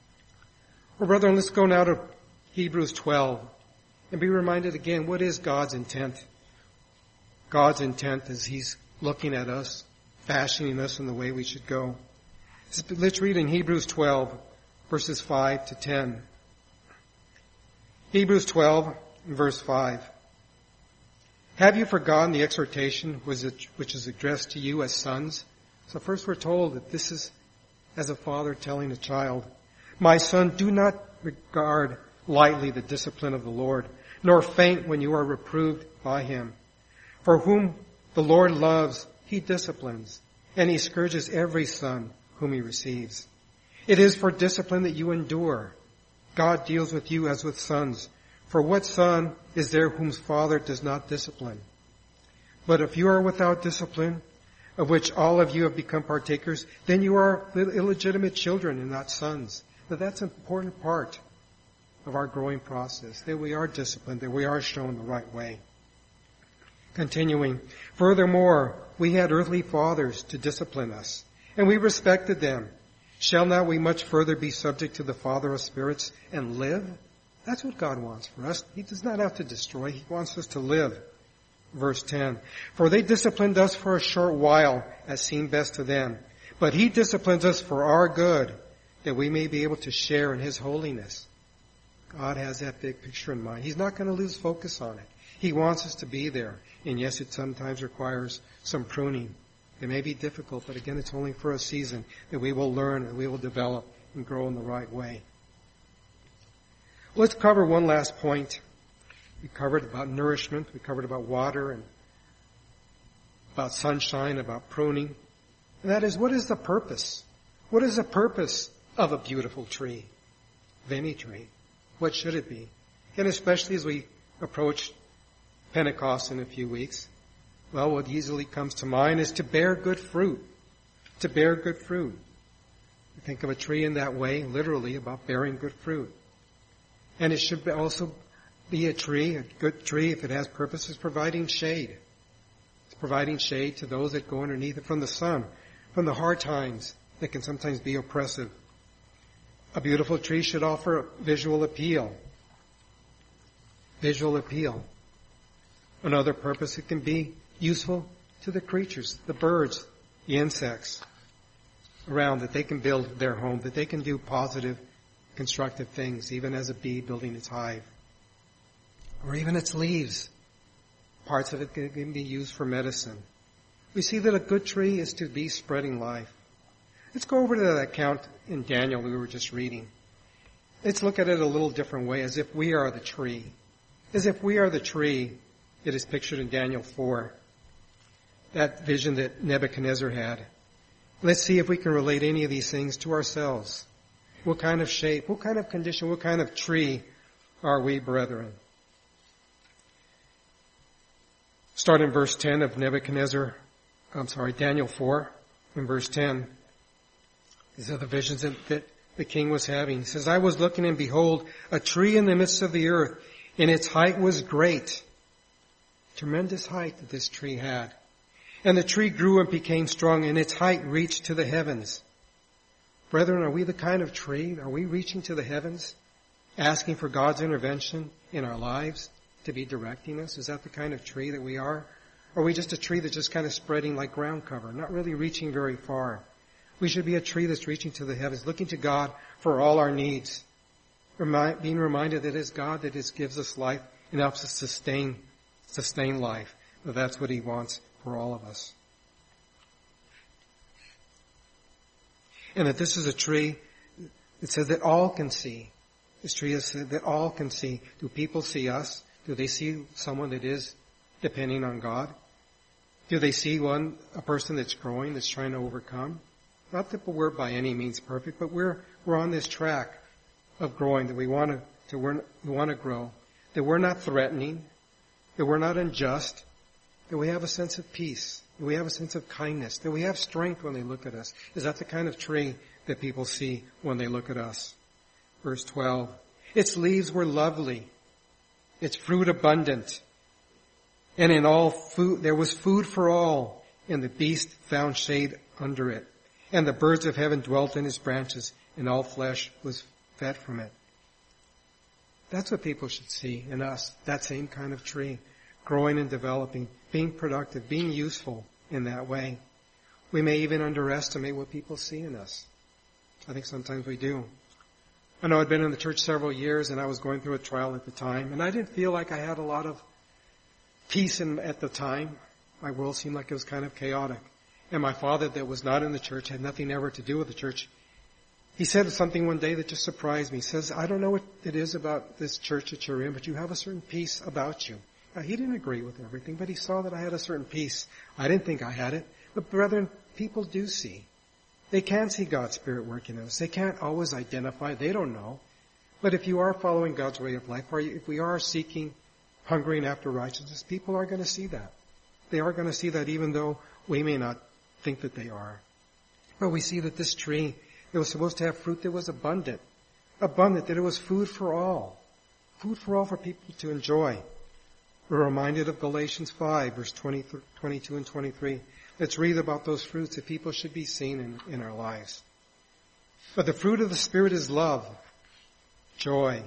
Well, brethren, let's go now to Hebrews twelve and be reminded again, what is God's intent? God's intent is he's looking at us, fashioning us in the way we should go. Let's read in Hebrews twelve, verses five to ten. Hebrews twelve, verse five. Have you forgotten the exhortation which is addressed to you as sons? So first we're told that this is as a father telling a child, my son, do not regard lightly the discipline of the Lord, nor faint when you are reproved by him. For whom the Lord loves, he disciplines, and he scourges every son whom he receives. It is for discipline that you endure. God deals with you as with sons. For what son is there whom father does not discipline? But if you are without discipline, of which all of you have become partakers, then you are illegitimate children and not sons. Now that's an important part of our growing process, that we are disciplined, that we are shown the right way. Continuing, furthermore, we had earthly fathers to discipline us, and we respected them. Shall not we much further be subject to the Father of spirits and live? That's what God wants for us. He does not have to destroy. He wants us to live. Verse ten, for they disciplined us for a short while, as seemed best to them. But He disciplines us for our good, that we may be able to share in His holiness. God has that big picture in mind. He's not going to lose focus on it. He wants us to be there. And yes, it sometimes requires some pruning. It may be difficult, but again, it's only for a season that we will learn and we will develop and grow in the right way. Let's cover one last point. We covered about nourishment. We covered about water and about sunshine, about pruning. And that is, what is the purpose? What is the purpose of a beautiful tree? Of any tree? What should it be? And especially as we approach Pentecost in a few weeks, well, what easily comes to mind is to bear good fruit. To bear good fruit. We think of a tree in that way, literally, about bearing good fruit. And it should also be a tree, a good tree, if it has purpose, is providing shade. It's providing shade to those that go underneath it from the sun, from the hard times that can sometimes be oppressive. A beautiful tree should offer visual appeal. Visual appeal. Another purpose, it can be useful to the creatures, the birds, the insects around, that they can build their home, that they can do positive, constructive things, even as a bee building its hive. Or even its leaves. Parts of it can be used for medicine. We see that a good tree is to be spreading life. Let's go over to that account in Daniel that we were just reading. Let's look at it a little different way, as if we are the tree. As if we are the tree that is pictured in Daniel four. That vision that Nebuchadnezzar had. Let's see if we can relate any of these things to ourselves. What kind of shape, what kind of condition, what kind of tree are we, brethren? Start in verse ten of Nebuchadnezzar, I'm sorry, Daniel four, in verse ten. These are the visions that, that the king was having. He says, I was looking, and behold, a tree in the midst of the earth, and its height was great. Tremendous height that this tree had. And the tree grew and became strong, and its height reached to the heavens. Brethren, are we the kind of tree? Are we reaching to the heavens, asking for God's intervention in our lives to be directing us? Is that the kind of tree that we are? Or are we just a tree that's just kind of spreading like ground cover, not really reaching very far? We should be a tree that's reaching to the heavens, looking to God for all our needs. Remind, being reminded that it is God that is, gives us life and helps us sustain, sustain life. But that's what He wants for all of us. And that this is a tree, it says that all can see. This tree is that all can see. Do people see us? Do they see someone that is depending on God? Do they see one, a person that's growing, that's trying to overcome? Not that we're by any means perfect, but we're, we're on this track of growing, that we want to, to we're, we want to grow, that we're not threatening, that we're not unjust, that we have a sense of peace, that we have a sense of kindness, that we have strength when they look at us. Is that the kind of tree that people see when they look at us? Verse twelve, its leaves were lovely, its fruit abundant, and in all food, there was food for all, and the beast found shade under it. And the birds of heaven dwelt in its branches, and all flesh was fed from it. That's what people should see in us, that same kind of tree, growing and developing, being productive, being useful in that way. We may even underestimate what people see in us. I think sometimes we do. I know I'd been in the church several years, and I was going through a trial at the time, and I didn't feel like I had a lot of peace in, at the time. My world seemed like it was kind of chaotic. And my father, that was not in the church, had nothing ever to do with the church. He said something one day that just surprised me. He says, I don't know what it is about this church that you're in, but you have a certain peace about you. Now, he didn't agree with everything, but he saw that I had a certain peace. I didn't think I had it. But brethren, people do see. They can see God's Spirit working in us. They can't always identify. They don't know. But if you are following God's way of life, or if we are seeking, hungering after righteousness, people are going to see that. They are going to see that even though we may not think that they are. But we see that this tree, it was supposed to have fruit that was abundant. Abundant, that it was food for all. Food for all for people to enjoy. We're reminded of Galatians five, verse twenty, twenty-two and twenty-three. Let's read about those fruits that people should be seen in, in our lives. But the fruit of the Spirit is love, joy,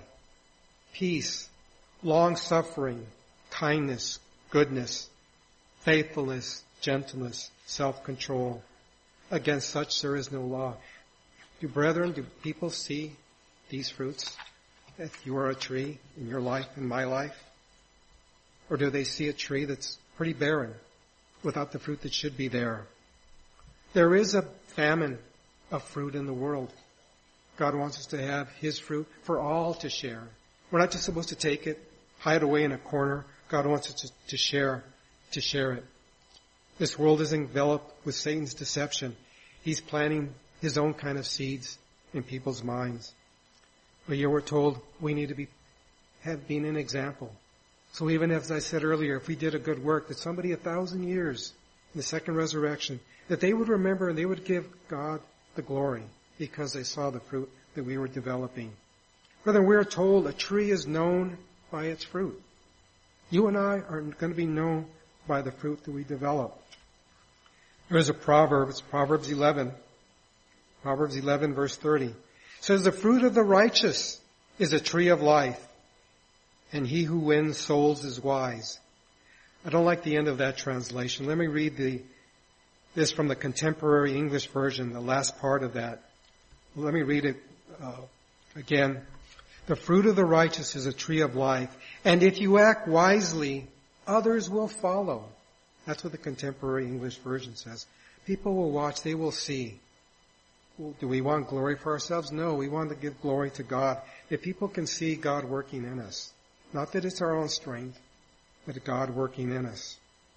peace, long-suffering, kindness, goodness, faithfulness, gentleness, self-control. Against such there is no law. Do brethren, do people see these fruits? That you are a tree in your life, in my life? Or do they see a tree that's pretty barren, without the fruit that should be there? There is a famine of fruit in the world. God wants us to have His fruit for all to share. We're not just supposed to take it, hide away in a corner. God wants us to, to share, to share it. This world is enveloped with Satan's deception. He's planting his own kind of seeds in people's minds. But here we're told we need to be, have been an example. So even as I said earlier, if we did a good work, that somebody a thousand years in the second resurrection, that they would remember and they would give God the glory because they saw the fruit that we were developing. Brethren, we're told a tree is known by its fruit. You and I are going to be known by the fruit that we develop. There is a proverb, it's Proverbs eleven. Proverbs eleven verse thirty. It says, the fruit of the righteous is a tree of life, and he who wins souls is wise. I don't like the end of that translation. Let me read the, this from the Contemporary English Version, the last part of that. Let me read it uh, again. The fruit of the righteous is a tree of life, and if you act wisely, others will follow. That's what the Contemporary English Version says. People will watch, they will see. Well, do we want glory for ourselves? No, we want to give glory to God. If people can see God working in us. Not that it's our own strength, but God working in us.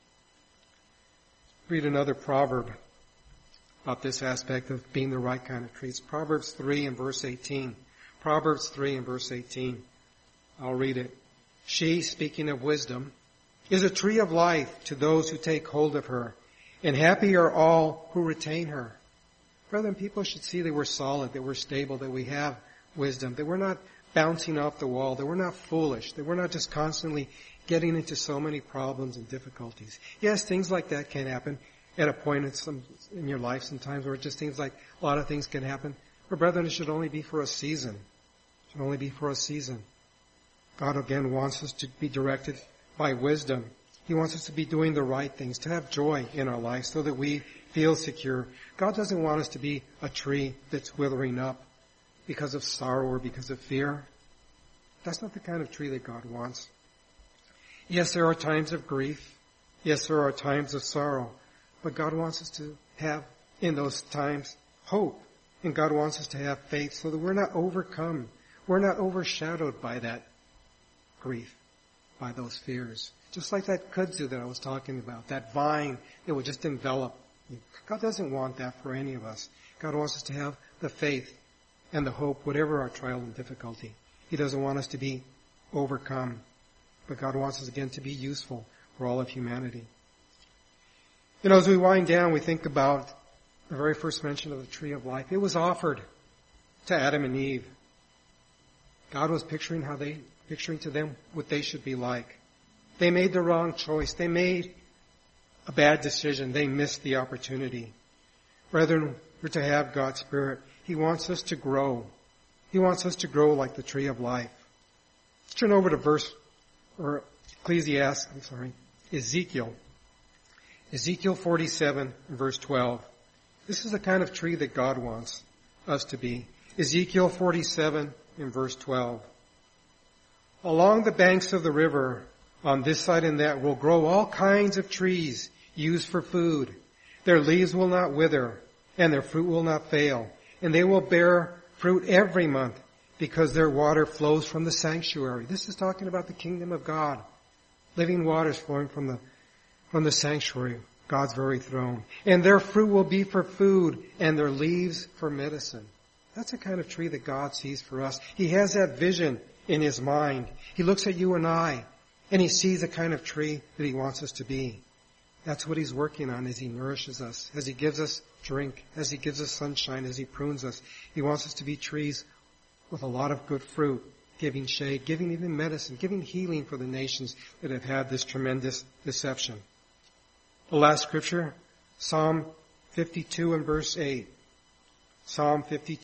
Read another proverb about this aspect of being the right kind of tree. It's Proverbs three and verse eighteen. Proverbs three and verse eighteen. I'll read it. She, speaking of wisdom, is a tree of life to those who take hold of her, and happy are all who retain her. Brethren, people should see that we're solid, that we're stable, that we have wisdom, that we're not bouncing off the wall, that we're not foolish, that we're not just constantly getting into so many problems and difficulties. Yes, things like that can happen at a point in, some, in your life sometimes, where it just seems like a lot of things can happen. But brethren, it should only be for a season. It should only be for a season. God again wants us to be directed by wisdom. He wants us to be doing the right things, to have joy in our life so that we feel secure. God doesn't want us to be a tree that's withering up because of sorrow or because of fear. That's not the kind of tree that God wants. Yes, there are times of grief. Yes, there are times of sorrow. But God wants us to have, in those times, hope. And God wants us to have faith so that we're not overcome. We're not overshadowed by that grief, by those fears. Just like that kudzu that I was talking about, that vine that would just envelop. God doesn't want that for any of us. God wants us to have the faith and the hope, whatever our trial and difficulty. He doesn't want us to be overcome. But God wants us again to be useful for all of humanity. You know, as we wind down, we think about the very first mention of the tree of life. It was offered to Adam and Eve. God was picturing how they, picturing to them what they should be like. They made the wrong choice. They made a bad decision. They missed the opportunity. Brethren, we're to have God's Spirit. He wants us to grow. He wants us to grow like the tree of life. Let's turn over to verse, or Ecclesiastes, I'm sorry, Ezekiel. Ezekiel forty-seven, verse twelve. This is the kind of tree that God wants us to be. Ezekiel forty-seven, in verse twelve. Along the banks of the river, on this side and that, will grow all kinds of trees used for food. Their leaves will not wither, and their fruit will not fail, and they will bear fruit every month, because their water flows from the sanctuary. This is talking about the kingdom of God. Living waters flowing from the, from the sanctuary, God's very throne. And their fruit will be for food, and their leaves for medicine. That's the kind of tree that God sees for us. He has that vision in His mind. He looks at you and I, and He sees the kind of tree that He wants us to be. That's what He's working on as He nourishes us, as He gives us drink, as He gives us sunshine, as He prunes us. He wants us to be trees with a lot of good fruit, giving shade, giving even medicine, giving healing for the nations that have had this tremendous deception. The last scripture, Psalm fifty-two and verse eight. Psalm fifty-two.